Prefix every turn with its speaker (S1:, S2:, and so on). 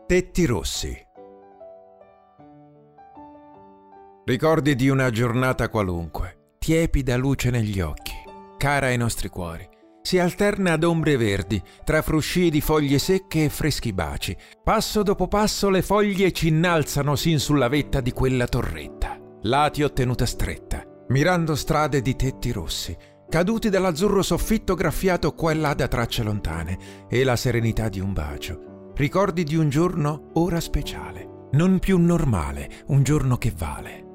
S1: Tetti rossi. Ricordi di una giornata qualunque, tiepida luce negli occhi, cara ai nostri cuori. Si alterna ad ombre verdi, tra fruscii di foglie secche e freschi baci. Passo dopo passo le foglie ci innalzano sin sulla vetta di quella torretta. Là ti ho tenuta stretta, mirando strade di tetti rossi, caduti dall'azzurro soffitto graffiato qua e là da tracce lontane, e la serenità di un bacio. Ricordi di un giorno ora speciale, non più normale, un giorno che vale.